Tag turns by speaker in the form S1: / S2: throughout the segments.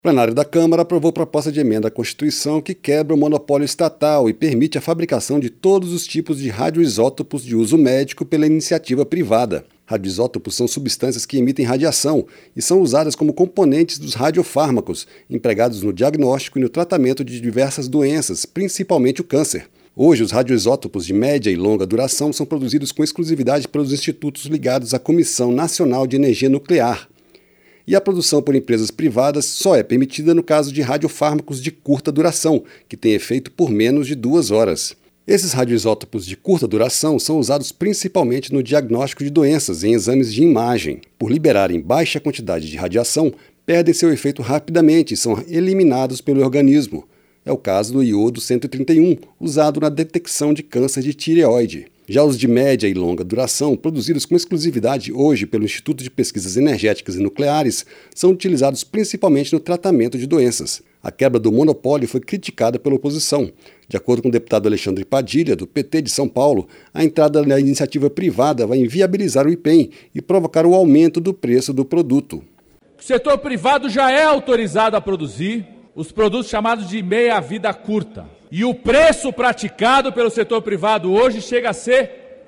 S1: O plenário da Câmara aprovou proposta de emenda à Constituição que quebra o monopólio estatal e permite a fabricação de todos os tipos de radioisótopos de uso médico pela iniciativa privada. Radioisótopos são substâncias que emitem radiação e são usadas como componentes dos radiofármacos, empregados no diagnóstico e no tratamento de diversas doenças, principalmente o câncer. Hoje, os radioisótopos de média e longa duração são produzidos com exclusividade pelos institutos ligados à Comissão Nacional de Energia Nuclear. E a produção por empresas privadas só é permitida no caso de radiofármacos de curta duração, que têm efeito por menos de 2 horas. Esses radioisótopos de curta duração são usados principalmente no diagnóstico de doenças em exames de imagem. Por liberarem baixa quantidade de radiação, perdem seu efeito rapidamente e são eliminados pelo organismo. É o caso do iodo 131, usado na detecção de câncer de tireoide. Já os de média e longa duração, produzidos com exclusividade hoje pelo Instituto de Pesquisas Energéticas e Nucleares, são utilizados principalmente no tratamento de doenças. A quebra do monopólio foi criticada pela oposição. De acordo com o deputado Alexandre Padilha, do PT de São Paulo, a entrada na iniciativa privada vai inviabilizar o IPEM e provocar o aumento do preço do produto.
S2: O setor privado já é autorizado a produzir os produtos chamados de meia-vida curta. E o preço praticado pelo setor privado hoje chega a ser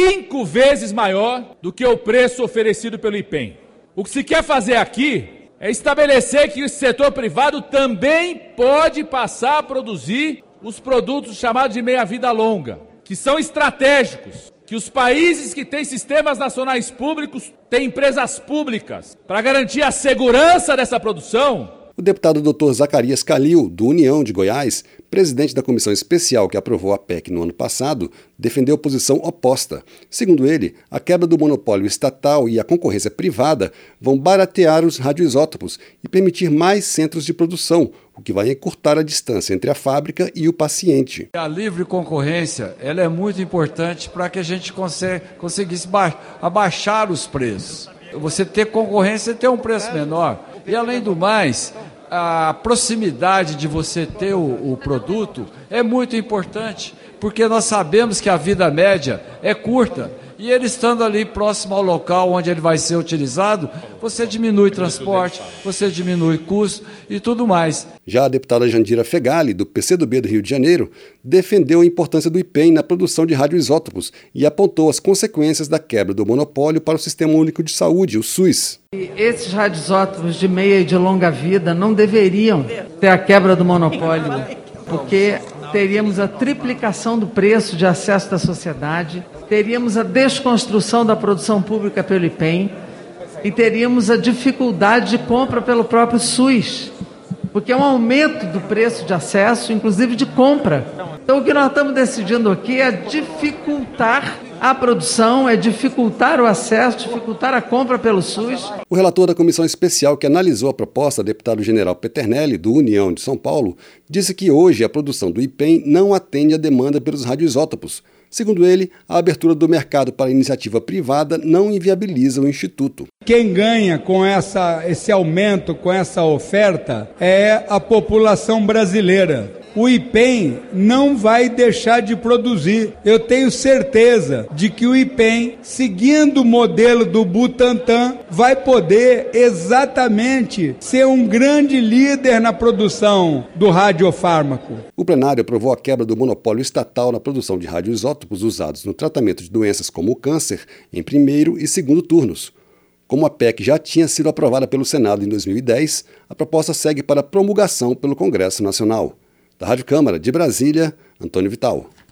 S2: 5 vezes maior do que o preço oferecido pelo IPEM. O que se quer fazer aqui é estabelecer que o setor privado também pode passar a produzir os produtos chamados de meia-vida longa, que são estratégicos, que os países que têm sistemas nacionais públicos têm empresas públicas para garantir a segurança dessa produção.
S1: O deputado Dr. Zacarias Calil, do União de Goiás, presidente da comissão especial que aprovou a PEC no ano passado, defendeu posição oposta. Segundo ele, a quebra do monopólio estatal e a concorrência privada vão baratear os radioisótopos e permitir mais centros de produção, o que vai encurtar a distância entre a fábrica e o paciente.
S3: A livre concorrência ela é muito importante para que a gente conseguisse abaixar os preços. Você ter concorrência, ter um preço menor. E, além do mais, a proximidade de você ter o produto é muito importante, porque nós sabemos que a vida média é curta. E ele estando ali próximo ao local onde ele vai ser utilizado, você diminui transporte, você diminui custo e tudo mais.
S1: Já a deputada Jandira Fegali, do PCdoB do Rio de Janeiro, defendeu a importância do IPEM na produção de radioisótopos e apontou as consequências da quebra do monopólio para o Sistema Único de Saúde, o SUS.
S4: Esses radioisótopos de meia e de longa vida não deveriam ter a quebra do monopólio, porque teríamos a triplicação do preço de acesso da sociedade, teríamos a desconstrução da produção pública pelo IPEM e teríamos a dificuldade de compra pelo próprio SUS, porque é um aumento do preço de acesso, inclusive de compra. Então o que nós estamos decidindo aqui é dificultar a produção, é dificultar o acesso, dificultar a compra pelo SUS.
S1: O relator da comissão especial que analisou a proposta, deputado general Peternelli, do União de São Paulo, disse que hoje a produção do IPEM não atende à demanda pelos radioisótopos. Segundo ele, a abertura do mercado para a iniciativa privada não inviabiliza o Instituto.
S5: Quem ganha com esse aumento, com essa oferta, é a população brasileira. O IPEM não vai deixar de produzir. Eu tenho certeza de que o IPEM, seguindo o modelo do Butantan, vai poder exatamente ser um grande líder na produção do radiofármaco.
S1: O plenário aprovou a quebra do monopólio estatal na produção de radioisótopos usados no tratamento de doenças como o câncer em primeiro e segundo turnos. Como a PEC já tinha sido aprovada pelo Senado em 2010, a proposta segue para promulgação pelo Congresso Nacional. Da Rádio Câmara de Brasília, Antônio Vital.